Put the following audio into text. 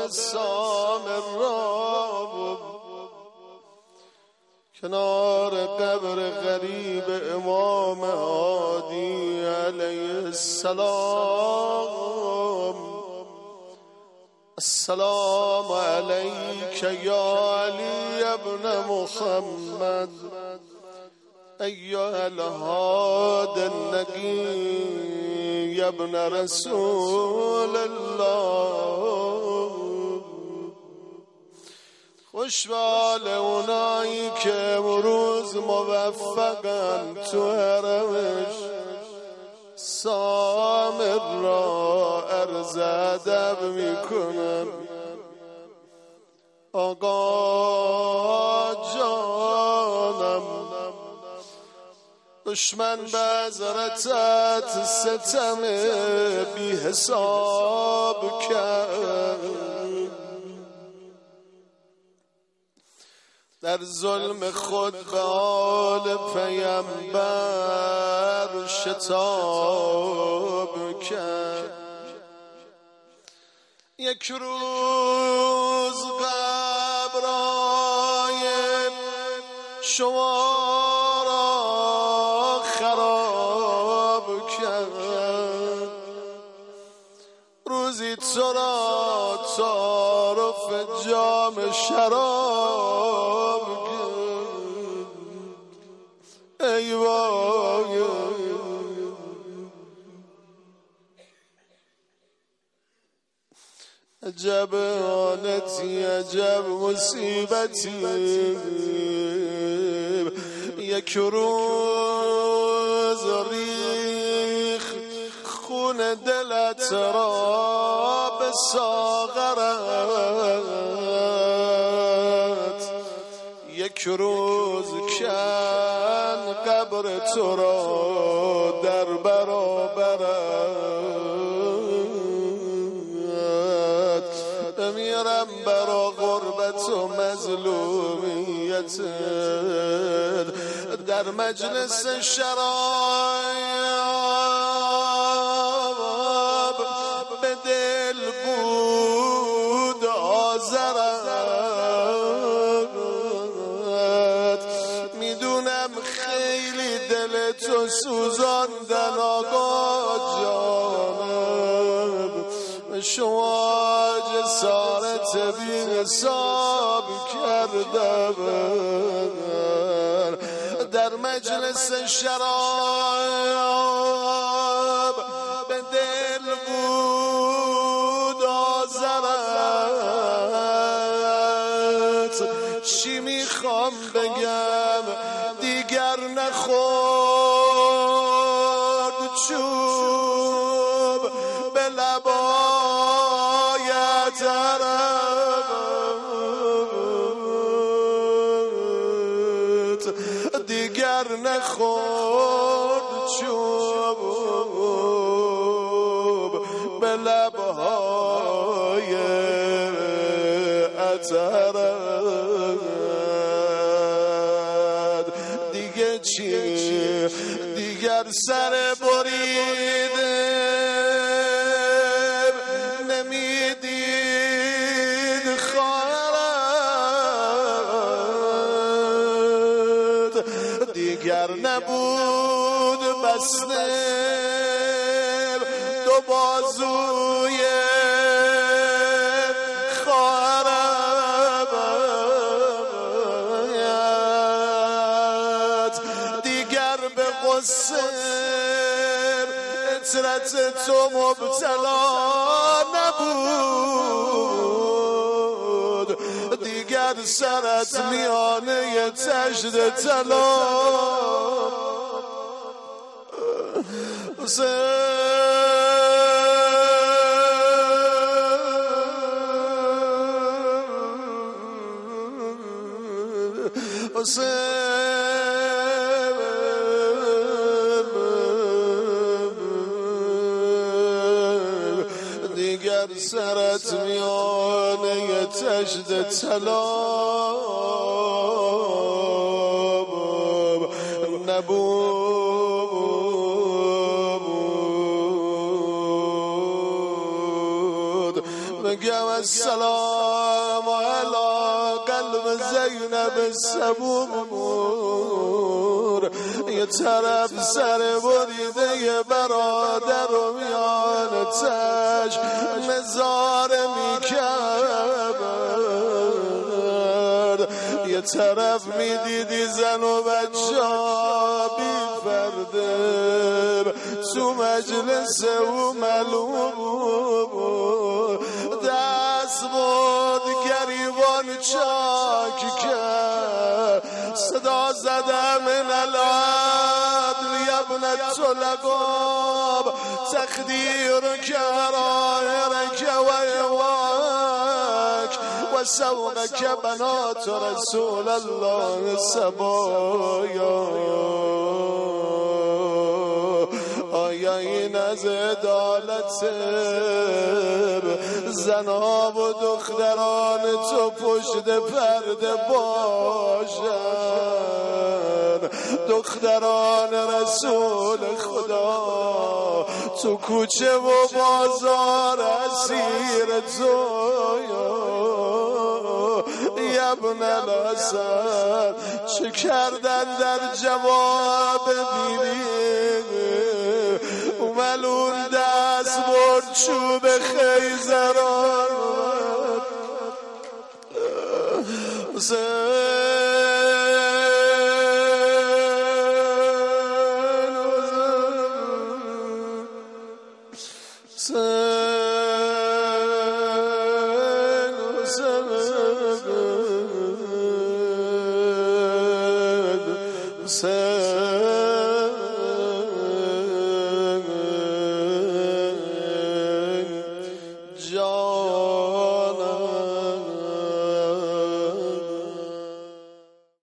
سامرا کنار قبر غریب امام هادی علیه السلام. السلام علیک یا علی ابن محمد ایها الهاد النقی ابن رسول الله. خوشبال اونایی که امروز موفقن تو حرمش سامر را عرض ادب میکنن. آقا جانم دشمن به حضرتت ستم بی حساب کرد، در ظلم خود به آل پیامبر شتاب کرد. یک روز قبرای شما را خراب کرد، روزی تو را تعارف جام شراب کرد. ای وای عجب آنتی عجب مصیبتی. یک روز ریخ خون دلت را به ساغرت، یک روز کن قبر تو را در برابرت. بمیرم برا غربت و مظلومیت در مجلس شراب به دل بود آذرت. میدونم خیلی دل تو سوزاندن آقا جانم، شما جسارت بی حساب کردم در مجلس شراب به دل بود آذرت. چی میخوام بگم دیگر نخورد چوب به لبایت عربت، دیگر نخورد چوب به لبهای عطرت. دیگه چی دیگر سر بریده نمیدید خواهرت، دیگر نبود بسته دو بازوی خواهرت، دیگر به غصه عطرت تو مبتلا نبود، دیگر سرت میانه تجد طلا. دیگر سرت میانه تجد طلا نبود. میگم السلام علی قلب زینب صبور. یه طرف سر بریده یه برادر و میان تش مزار میکرد، یه طرف میدیدی زن و بچه بی فرده تو مجلس او ملوم دست بود گریبان چاک کرد، صدا زدم من العدل یبنت لقاب تقدیر کرائرک و ایواک و سوقک بنات رسول الله سبایا. آیا این از عدالت زناب و دختران تو پشت پرده باشن، دختران رسول خدا تو کوچه و بازار اسیر تو ابن الحسن چه کردن در جواب بیبی؟ ملون دست برد چوب خیزران